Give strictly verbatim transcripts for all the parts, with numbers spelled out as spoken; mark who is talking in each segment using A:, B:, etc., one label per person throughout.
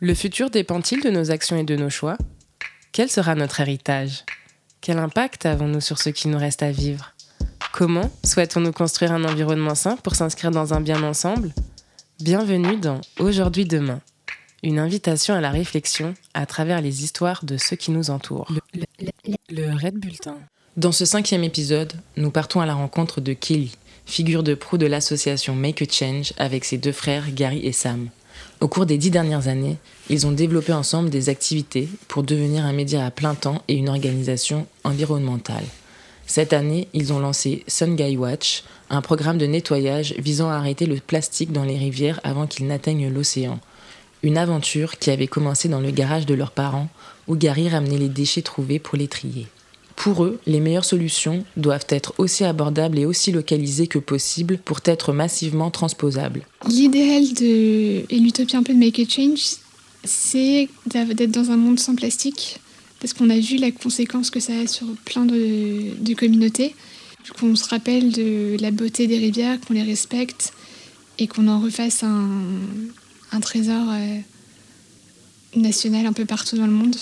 A: Le futur dépend-il de nos actions et de nos choix ? Quel sera notre héritage ? Quel impact avons-nous sur ce qui nous reste à vivre ? Comment souhaitons-nous construire un environnement sain pour s'inscrire dans un bien ensemble ? Bienvenue dans Aujourd'hui Demain, une invitation à la réflexion à travers les histoires de ceux qui nous entourent. Le, le, le, le Red Bulletin. Dans ce cinquième épisode, nous partons à la rencontre de Kelly, figure de proue de l'association Make a Change avec ses deux frères Gary et Sam. Au cours des dix dernières années, ils ont développé ensemble des activités pour devenir un média à plein temps et une organisation environnementale. Cette année, ils ont lancé Sun Guy Watch, un programme de nettoyage visant à arrêter le plastique dans les rivières avant qu'il n'atteigne l'océan. Une aventure qui avait commencé dans le garage de leurs parents, où Gary ramenait les déchets trouvés pour les trier. Pour eux, les meilleures solutions doivent être aussi abordables et aussi localisées que possible pour être massivement transposables.
B: L'idéal de, et l'utopie un peu de Make a Change, c'est d'être dans un monde sans plastique, parce qu'on a vu la conséquence que ça a sur plein de, de communautés. Qu'on se rappelle de la beauté des rivières, qu'on les respecte et qu'on en refasse un, un trésor euh, national un peu partout dans le monde.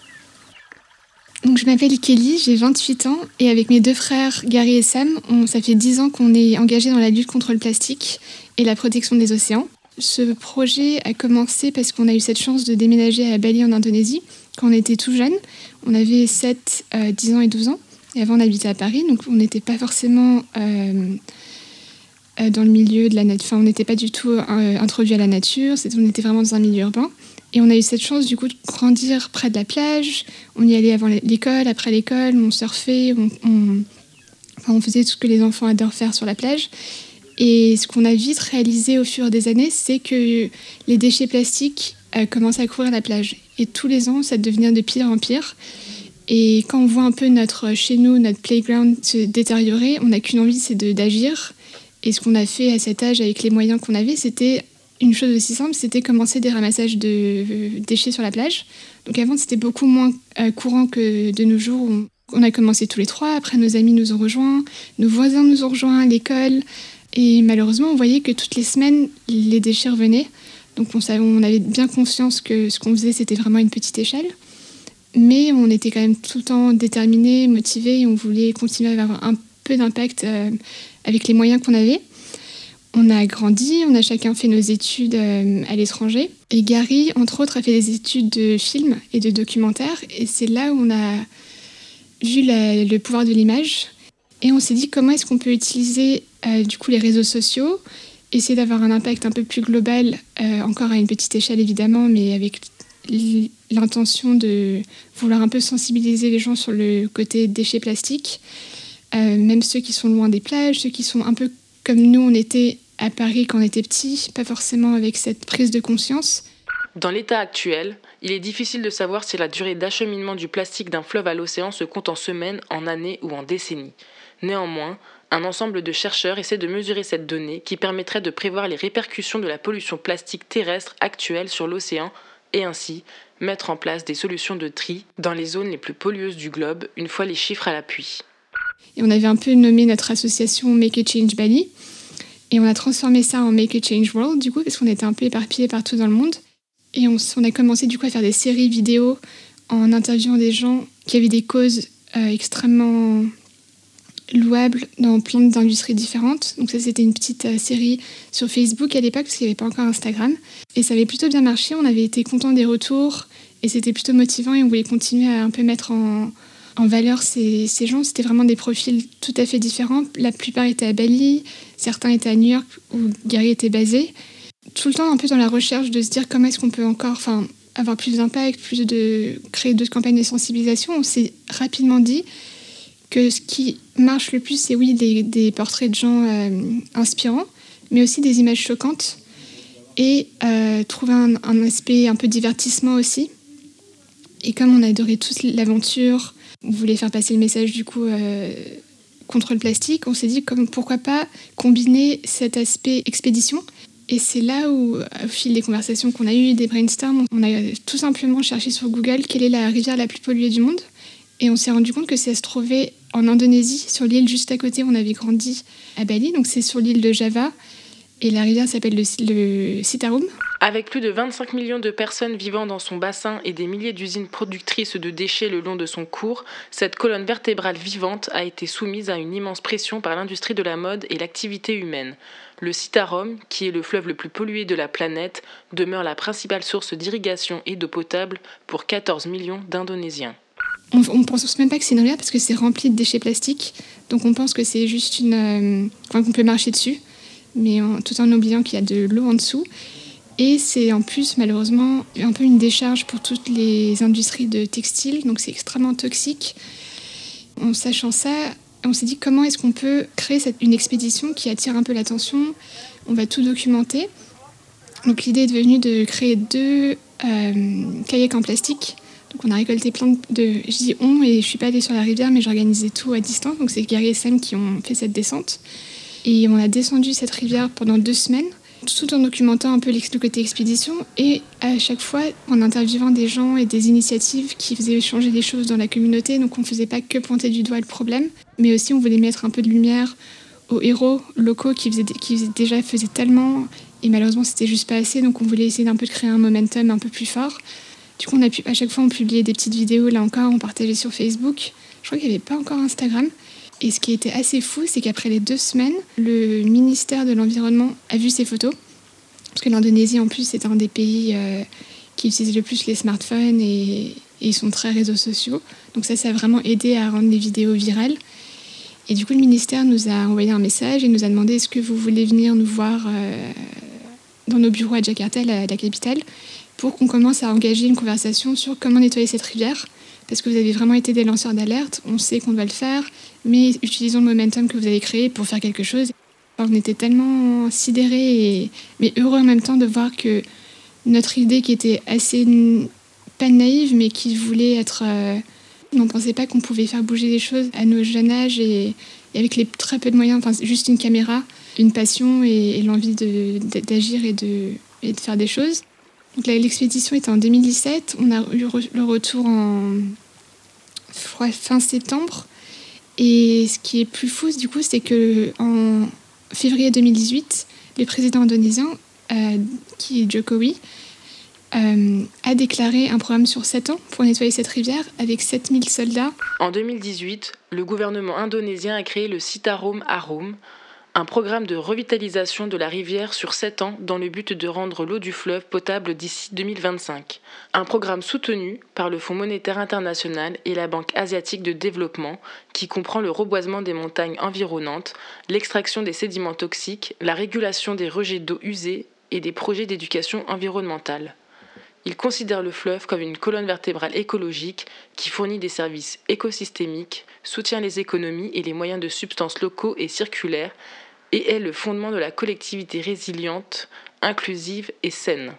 B: Donc, je m'appelle Kelly, j'ai vingt-huit ans et avec mes deux frères Gary et Sam, on, ça fait dix ans qu'on est engagés dans la lutte contre le plastique et la protection des océans. Ce projet a commencé parce qu'on a eu cette chance de déménager à Bali en Indonésie quand on était tout jeunes. On avait sept, euh, dix ans et douze ans. Et avant, on habitait à Paris, donc on n'était pas forcément euh, euh, dans le milieu de la nature. Enfin, on n'était pas du tout euh, introduit à la nature. C'était, on était vraiment dans un milieu urbain. Et on a eu cette chance, du coup, de grandir près de la plage. On y allait avant l'école, après l'école, on surfait, on, on, enfin, on faisait tout ce que les enfants adorent faire sur la plage. Et ce qu'on a vite réalisé au fur des années, c'est que les déchets plastiques euh, commençaient à couvrir la plage. Et tous les ans, ça devenait de pire en pire. Et quand on voit un peu notre, chez nous, notre playground se détériorer, on n'a qu'une envie, c'est de, d'agir. Et ce qu'on a fait à cet âge, avec les moyens qu'on avait, c'était une chose aussi simple, c'était commencer des ramassages de déchets sur la plage. Donc avant, c'était beaucoup moins euh, courant que de nos jours. On, on a commencé tous les trois, après nos amis nous ont rejoints, nos voisins nous ont rejoints à l'école. Et malheureusement, on voyait que toutes les semaines, les déchets revenaient. Donc on, savait, on avait bien conscience que ce qu'on faisait, c'était vraiment une petite échelle. Mais on était quand même tout le temps déterminés, motivés, et on voulait continuer à avoir un peu d'impact euh, avec les moyens qu'on avait. On a grandi, on a chacun fait nos études euh, à l'étranger. Et Gary, entre autres, a fait des études de film et de documentaire. Et c'est là où on a vu la, le pouvoir de l'image. Et on s'est dit comment est-ce qu'on peut utiliser euh, du coup, les réseaux sociaux, essayer d'avoir un impact un peu plus global, euh, encore à une petite échelle évidemment, mais avec l'intention de vouloir un peu sensibiliser les gens sur le côté déchets plastiques, euh, même ceux qui sont loin des plages, ceux qui sont un peu comme nous, on était à Paris quand on était petits, pas forcément avec cette prise de conscience.
A: Dans l'état actuel, il est difficile de savoir si la durée d'acheminement du plastique d'un fleuve à l'océan se compte en semaines, en années ou en décennies. Néanmoins, un ensemble de chercheurs essaie de mesurer cette donnée qui permettrait de prévoir les répercussions de la pollution plastique terrestre actuelle sur l'océan et ainsi mettre en place des solutions de tri dans les zones les plus pollueuses du globe, une fois les chiffres à l'appui.
B: Et on avait un peu nommé notre association Make a Change Bali, et on a transformé ça en Make a Change World, du coup, parce qu'on était un peu éparpillés partout dans le monde. Et on, on a commencé du coup à faire des séries vidéo en interviewant des gens qui avaient des causes euh, extrêmement louables dans plein d'industries différentes. Donc ça, c'était une petite euh, série sur Facebook à l'époque, parce qu'il n'y avait pas encore Instagram. Et ça avait plutôt bien marché, on avait été contents des retours, et c'était plutôt motivant, et on voulait continuer à un peu mettre en, en valeur ces, ces gens. C'était vraiment des profils tout à fait différents. La plupart étaient à Bali, certains étaient à New York, où Gary était basé. Tout le temps un peu dans la recherche de se dire comment est-ce qu'on peut encore enfin, avoir plus d'impact, plus de créer d'autres campagnes de sensibilisation. On s'est rapidement dit que ce qui marche le plus, c'est oui, des, des portraits de gens euh, inspirants, mais aussi des images choquantes et euh, trouver un, un aspect un peu divertissement aussi. Et comme on adorait tous l'aventure, on voulait faire passer le message du coup euh, contre le plastique, on s'est dit comme, pourquoi pas combiner cet aspect expédition. Et c'est là où, au fil des conversations qu'on a eues, des brainstorms, on a tout simplement cherché sur Google quelle est la rivière la plus polluée du monde. Et on s'est rendu compte que ça se trouvait en Indonésie, sur l'île juste à côté où on avait grandi à Bali. Donc c'est sur l'île de Java. Et la rivière s'appelle le, le Citarum.
A: Avec plus de vingt-cinq millions de personnes vivant dans son bassin et des milliers d'usines productrices de déchets le long de son cours, cette colonne vertébrale vivante a été soumise à une immense pression par l'industrie de la mode et l'activité humaine. Le Citarum, qui est le fleuve le plus pollué de la planète, demeure la principale source d'irrigation et d'eau potable pour quatorze millions d'Indonésiens.
B: On ne pense même pas que c'est une rivière parce que c'est rempli de déchets plastiques. Donc on pense que c'est juste une... Euh, enfin, qu'on peut marcher dessus, mais en, tout en oubliant qu'il y a de l'eau en dessous. Et c'est en plus, malheureusement, un peu une décharge pour toutes les industries de textile. Donc c'est extrêmement toxique. En sachant ça, on s'est dit comment est-ce qu'on peut créer cette, une expédition qui attire un peu l'attention. On va tout documenter. Donc l'idée est devenue de créer deux euh, kayaks en plastique. Donc on a récolté plein de... Je dis on, et je suis pas allée sur la rivière, mais j'organisais tout à distance. Donc c'est Gary et Sam qui ont fait cette descente. Et on a descendu cette rivière pendant deux semaines, tout en documentant un peu le côté expédition. Et à chaque fois, en interviewant des gens et des initiatives qui faisaient changer les choses dans la communauté. Donc on ne faisait pas que pointer du doigt le problème, mais aussi on voulait mettre un peu de lumière aux héros locaux qui, faisaient, qui faisaient, déjà faisaient tellement. Et malheureusement, c'était juste pas assez. Donc on voulait essayer d'un peu de créer un momentum un peu plus fort. Du coup, on a pu, à chaque fois, on publiait des petites vidéos, là encore, on partageait sur Facebook. Je crois qu'il n'y avait pas encore Instagram. Et ce qui était assez fou, c'est qu'après les deux semaines, le ministère de l'Environnement a vu ces photos. Parce que l'Indonésie, en plus, c'est un des pays euh, qui utilise le plus les smartphones et, et ils sont très réseaux sociaux. Donc ça, ça a vraiment aidé à rendre les vidéos virales. Et du coup, le ministère nous a envoyé un message et nous a demandé est-ce que vous voulez venir nous voir euh, dans nos bureaux à Jakarta, la, la capitale, pour qu'on commence à engager une conversation sur comment nettoyer cette rivière. Parce que vous avez vraiment été des lanceurs d'alerte, on sait qu'on doit le faire, mais utilisons le momentum que vous avez créé pour faire quelque chose. On était tellement sidérés, et, mais heureux en même temps de voir que notre idée qui était assez, pas naïve, mais qui voulait être... Euh, on ne pensait pas qu'on pouvait faire bouger les choses à nos jeunes âges et, et avec les très peu de moyens, enfin juste une caméra, une passion et, et l'envie de, d'agir et de, et de faire des choses. Donc là, l'expédition était en deux mille dix-sept, on a eu le retour en fin septembre. Et ce qui est plus fou, du coup, c'est qu'en février deux mille dix-huit, le président indonésien, euh, qui est Jokowi, euh, a déclaré un programme sur sept ans pour nettoyer cette rivière avec sept mille soldats.
A: En deux mille dix-huit, le gouvernement indonésien a créé le Citarum Harum, un programme de revitalisation de la rivière sur sept ans dans le but de rendre l'eau du fleuve potable d'ici deux mille vingt-cinq. Un programme soutenu par le Fonds monétaire international et la Banque asiatique de développement qui comprend le reboisement des montagnes environnantes, l'extraction des sédiments toxiques, la régulation des rejets d'eau usés et des projets d'éducation environnementale. Il considère le fleuve comme une colonne vertébrale écologique qui fournit des services écosystémiques, soutient les économies et les moyens de substances locaux et circulaires, et est le fondement de la collectivité résiliente, inclusive et saine.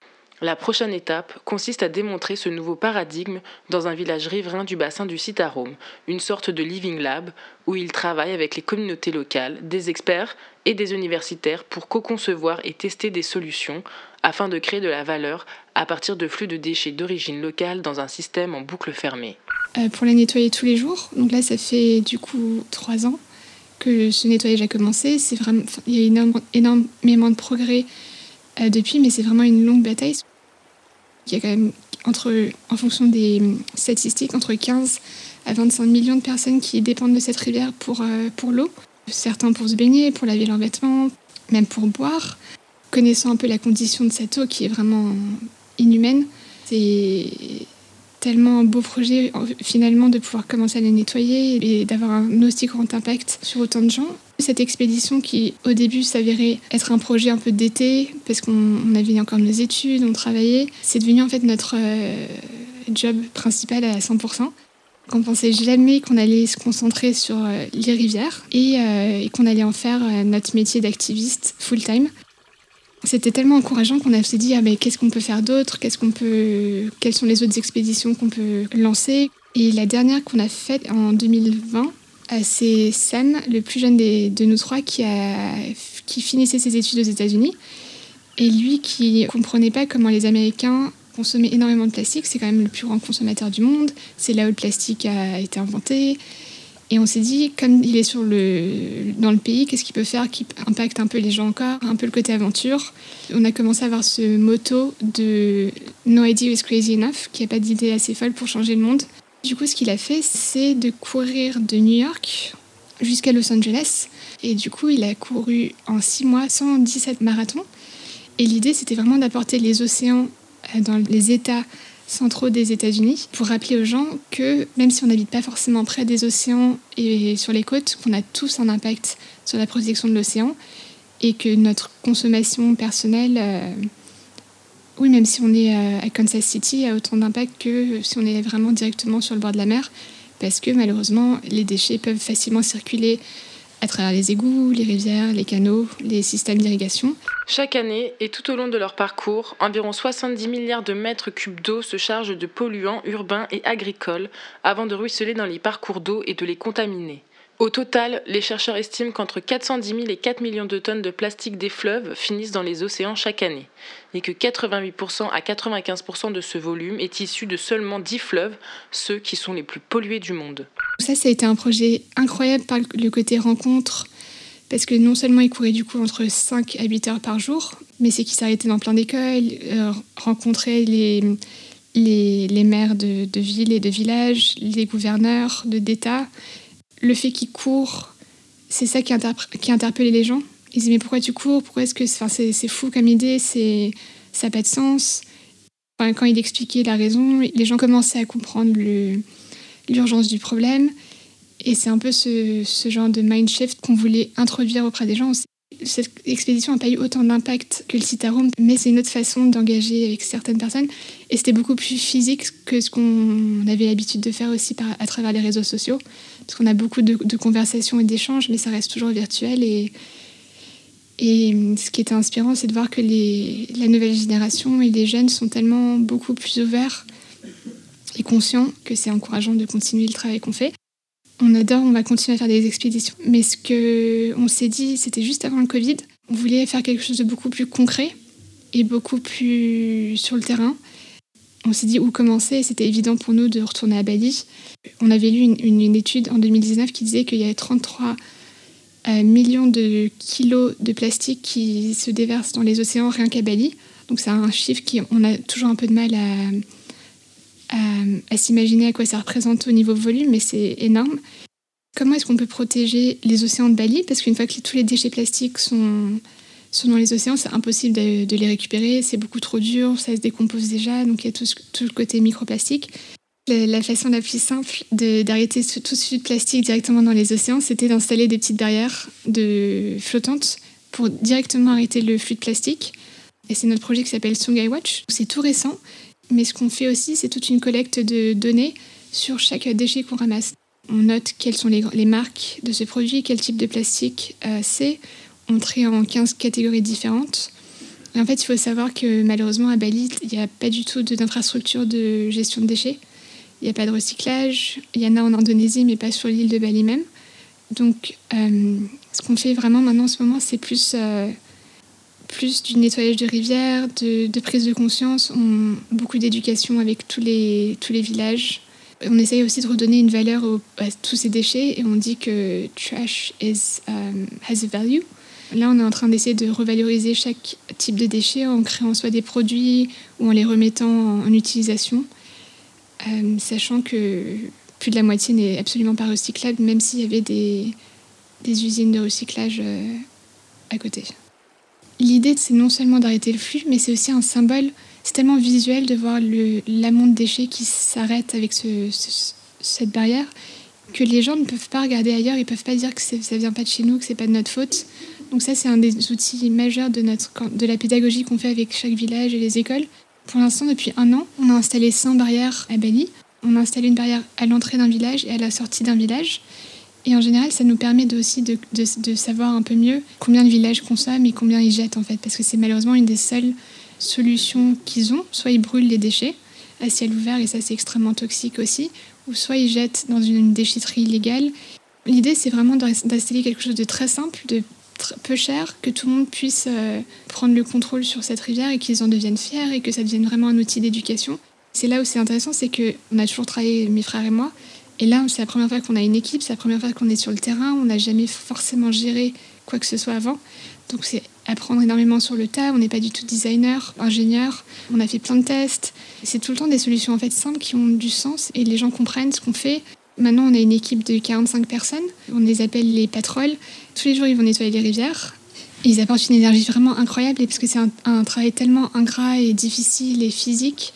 A: La prochaine étape consiste à démontrer ce nouveau paradigme dans un village riverain du bassin du Citarum, une sorte de living lab où il travaille avec les communautés locales, des experts et des universitaires pour co-concevoir et tester des solutions afin de créer de la valeur à partir de flux de déchets d'origine locale dans un système en boucle fermée.
B: Euh, pour la nettoyer tous les jours, donc là ça fait du coup trois ans que ce nettoyage a commencé. C'est vraiment, il y a énorme, énormément de progrès euh, depuis, mais c'est vraiment une longue bataille. Il y a quand même, entre, en fonction des statistiques, entre quinze à vingt-cinq millions de personnes qui dépendent de cette rivière pour, euh, pour l'eau. Certains pour se baigner, pour laver leurs vêtements, même pour boire. Connaissant un peu la condition de cette eau qui est vraiment inhumaine, c'est tellement un beau projet finalement de pouvoir commencer à les nettoyer et d'avoir un aussi grand impact sur autant de gens. Cette expédition qui au début s'avérait être un projet un peu d'été parce qu'on avait encore nos études, on travaillait, c'est devenu en fait notre euh, job principal à cent pour cent. On ne pensait jamais qu'on allait se concentrer sur euh, les rivières et, euh, et qu'on allait en faire euh, notre métier d'activiste full-time. C'était tellement encourageant qu'on a s'est dit ah mais qu'est-ce qu'on peut faire d'autre, qu'est-ce qu'on peut, quelles sont les autres expéditions qu'on peut lancer. Et la dernière qu'on a faite en deux mille vingt, c'est Sam, le plus jeune des, de nous trois, qui a qui finissait ses études aux États-Unis et lui qui comprenait pas comment les Américains consommaient énormément de plastique. C'est quand même le plus grand consommateur du monde. C'est là où le plastique a été inventé. Et on s'est dit, comme il est sur le, dans le pays, qu'est-ce qu'il peut faire qui impacte un peu les gens encore, un peu le côté aventure. On a commencé à avoir ce motto de « No idea is crazy enough », qui n'a pas d'idée assez folle pour changer le monde. Du coup, ce qu'il a fait, c'est de courir de New York jusqu'à Los Angeles. Et du coup, il a couru en six mois cent dix-sept marathons. Et l'idée, c'était vraiment d'apporter les océans dans les États centraux des États-Unis pour rappeler aux gens que même si on n'habite pas forcément près des océans et sur les côtes, qu'on a tous un impact sur la protection de l'océan et que notre consommation personnelle, euh, oui, même si on est à Kansas City, a autant d'impact que si on est vraiment directement sur le bord de la mer, parce que malheureusement, les déchets peuvent facilement circuler à travers les égouts, les rivières, les canaux, les systèmes d'irrigation.
A: Chaque année, et tout au long de leur parcours, environ soixante-dix milliards de mètres cubes d'eau se chargent de polluants urbains et agricoles avant de ruisseler dans les parcours d'eau et de les contaminer. Au total, les chercheurs estiment qu'entre quatre cent dix mille et quatre millions de tonnes de plastique des fleuves finissent dans les océans chaque année, et que quatre-vingt-huit pour cent à quatre-vingt-quinze pour cent de ce volume est issu de seulement dix fleuves, ceux qui sont les plus pollués du monde.
B: Ça, ça a été un projet incroyable par le côté rencontre, parce que non seulement il courait du coup entre cinq à huit heures par jour, mais c'est qu'il s'arrêtait dans plein d'écoles, euh, rencontrait les, les, les maires de, de villes et de villages, les gouverneurs de, d'État. Le fait qu'il court, c'est ça qui, interp- qui interpellait les gens. Ils disaient « mais pourquoi tu cours ? Pourquoi est-ce que enfin, c'est, c'est fou comme idée, c'est, ça n'a pas de sens ». Enfin, quand il expliquait la raison, les gens commençaient à comprendre le, l'urgence du problème. Et c'est un peu ce, ce genre de mind shift qu'on voulait introduire auprès des gens. Cette expédition n'a pas eu autant d'impact que le site à Rome, mais c'est une autre façon d'engager avec certaines personnes. Et c'était beaucoup plus physique que ce qu'on avait l'habitude de faire aussi par, à travers les réseaux sociaux. Parce qu'on a beaucoup de, de conversations et d'échanges, mais ça reste toujours virtuel. Et, et ce qui était inspirant, c'est de voir que les, la nouvelle génération et les jeunes sont tellement beaucoup plus ouverts et conscients que c'est encourageant de continuer le travail qu'on fait. On adore, on va continuer à faire des expéditions. Mais ce qu'on s'est dit, c'était juste avant le Covid, on voulait faire quelque chose de beaucoup plus concret et beaucoup plus sur le terrain. On s'est dit où commencer et c'était évident pour nous de retourner à Bali. On avait lu une, une, une étude en deux mille dix-neuf qui disait qu'il y avait trente-trois euh, millions de kilos de plastique qui se déversent dans les océans rien qu'à Bali. Donc c'est un chiffre qu'on a toujours un peu de mal à... À, à s'imaginer à quoi ça représente au niveau volume, mais c'est énorme. Comment est-ce qu'on peut protéger les océans de Bali ? Parce qu'une fois que tous les déchets plastiques sont, sont dans les océans, c'est impossible de, de les récupérer, c'est beaucoup trop dur, ça se décompose déjà, donc il y a tout, ce, tout le côté microplastique. La, la façon la plus simple de, d'arrêter ce, tout ce flux de plastique directement dans les océans, c'était d'installer des petites barrières de, flottantes pour directement arrêter le flux de plastique. Et c'est notre projet qui s'appelle Songhai Watch. C'est tout récent. Mais ce qu'on fait aussi, c'est toute une collecte de données sur chaque déchet qu'on ramasse. On note quelles sont les, les marques de ce produit, quel type de plastique euh, c'est. On trie en quinze catégories différentes. Et en fait, il faut savoir que malheureusement, à Bali, il n'y a pas du tout de, d'infrastructure de gestion de déchets. Il n'y a pas de recyclage. Il y en a en Indonésie, mais pas sur l'île de Bali même. Donc, euh, ce qu'on fait vraiment maintenant en ce moment, c'est plus... Euh, plus du nettoyage de rivières, de, de prise de conscience, on, beaucoup d'éducation avec tous les, tous les villages. On essaye aussi de redonner une valeur au, à tous ces déchets et on dit que trash is, um, has a value. Là, on est en train d'essayer de revaloriser chaque type de déchets en créant soit des produits ou en les remettant en, en utilisation, euh, sachant que plus de la moitié n'est absolument pas recyclable, même s'il y avait des, des usines de recyclage euh, à côté. L'idée, c'est non seulement d'arrêter le flux, mais c'est aussi un symbole. C'est tellement visuel de voir le, l'amont de déchets qui s'arrête avec ce, ce, cette barrière que les gens ne peuvent pas regarder ailleurs, ils ne peuvent pas dire que c'est, ça ne vient pas de chez nous, que ce n'est pas de notre faute. Donc ça, c'est un des outils majeurs de, notre, de la pédagogie qu'on fait avec chaque village et les écoles. Pour l'instant, depuis un an, on a installé cent barrières à Bali. On a installé une barrière à l'entrée d'un village et à la sortie d'un village. Et en général, ça nous permet de, aussi de, de, de savoir un peu mieux combien de villages consomment et combien ils jettent, en fait. Parce que c'est malheureusement une des seules solutions qu'ils ont. Soit ils brûlent les déchets à ciel ouvert, et ça, c'est extrêmement toxique aussi. Ou soit ils jettent dans une déchetterie illégale. L'idée, c'est vraiment d'installer quelque chose de très simple, de tr- peu cher, que tout le monde puisse euh, prendre le contrôle sur cette rivière et qu'ils en deviennent fiers et que ça devienne vraiment un outil d'éducation. C'est là où c'est intéressant, c'est qu'on a toujours travaillé, mes frères et moi, Et là, c'est la première fois qu'on a une équipe, c'est la première fois qu'on est sur le terrain, on n'a jamais forcément géré quoi que ce soit avant. Donc c'est apprendre énormément sur le tas, on n'est pas du tout designer, ingénieur, on a fait plein de tests. C'est tout le temps des solutions en fait simples qui ont du sens et les gens comprennent ce qu'on fait. Maintenant, on a une équipe de quarante-cinq personnes, on les appelle les patrols. Tous les jours, ils vont nettoyer les rivières. Ils apportent une énergie vraiment incroyable parce que c'est un, un travail tellement ingrat et difficile et physique.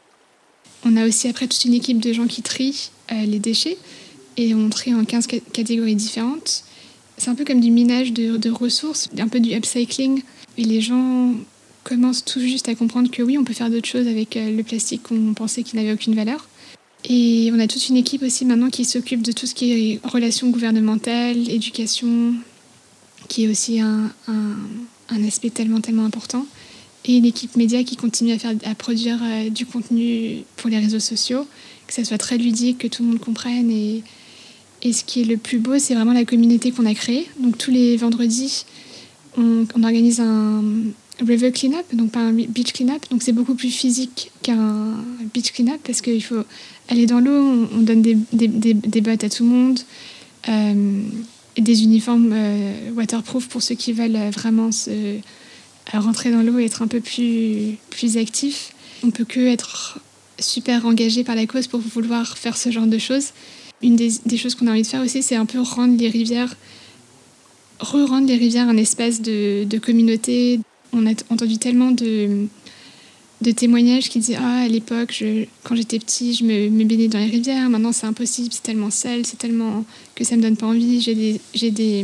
B: On a aussi après toute une équipe de gens qui trient euh, les déchets et on trie en quinze catégories différentes. C'est un peu comme du minage de, de ressources, un peu du upcycling. Et les gens commencent tout juste à comprendre que oui, on peut faire d'autres choses avec euh, le plastique qu'on pensait qu'il n'avait aucune valeur. Et on a toute une équipe aussi maintenant qui s'occupe de tout ce qui est relations gouvernementales, éducation, qui est aussi un, un, un aspect tellement, tellement important. Et une équipe média qui continue à, faire, à produire euh, du contenu pour les réseaux sociaux, que ça soit très ludique, que tout le monde comprenne. Et, et ce qui est le plus beau, c'est vraiment la communauté qu'on a créée. Donc tous les vendredis, on, on organise un river clean-up, donc pas un beach clean-up. Donc c'est beaucoup plus physique qu'un beach clean-up parce qu'il faut aller dans l'eau, on, on donne des, des, des, des bottes à tout le monde, euh, et des uniformes euh, waterproof pour ceux qui veulent vraiment se... à rentrer dans l'eau et être un peu plus, plus actif. On ne peut que être super engagé par la cause pour vouloir faire ce genre de choses. Une des, des choses qu'on a envie de faire aussi, c'est un peu rendre les rivières, re-rendre les rivières un espace de, de communauté. On a entendu tellement de, de témoignages qui disaient « Ah, à l'époque, je, quand j'étais petit, je me, me baignais dans les rivières. Maintenant, c'est impossible, c'est tellement sale, c'est tellement que ça ne me donne pas envie. J'ai des, j'ai des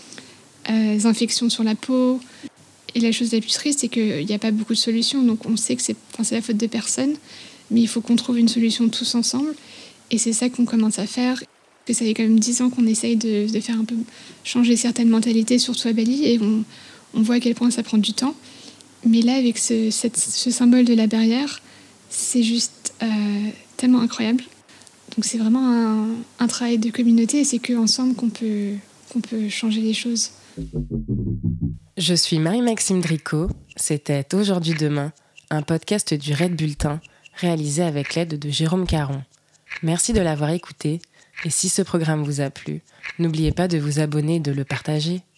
B: euh, infections sur la peau. » Et la chose la plus triste, c'est qu'il n'y a pas beaucoup de solutions. Donc on sait que c'est, enfin, c'est la faute de personne, mais il faut qu'on trouve une solution tous ensemble. Et c'est ça qu'on commence à faire. Que ça fait quand même dix ans qu'on essaye de, de faire un peu changer certaines mentalités, surtout à Bali, et on, on voit à quel point ça prend du temps. Mais là, avec ce, cette, ce symbole de la barrière, c'est juste euh, tellement incroyable. Donc c'est vraiment un, un travail de communauté, et c'est qu'ensemble qu'on peut, qu'on peut changer les choses.
A: Je suis Marie-Maxime Dricot, c'était Aujourd'hui Demain, un podcast du Red Bulletin, réalisé avec l'aide de Jérôme Caron. Merci de l'avoir écouté, et si ce programme vous a plu, n'oubliez pas de vous abonner et de le partager.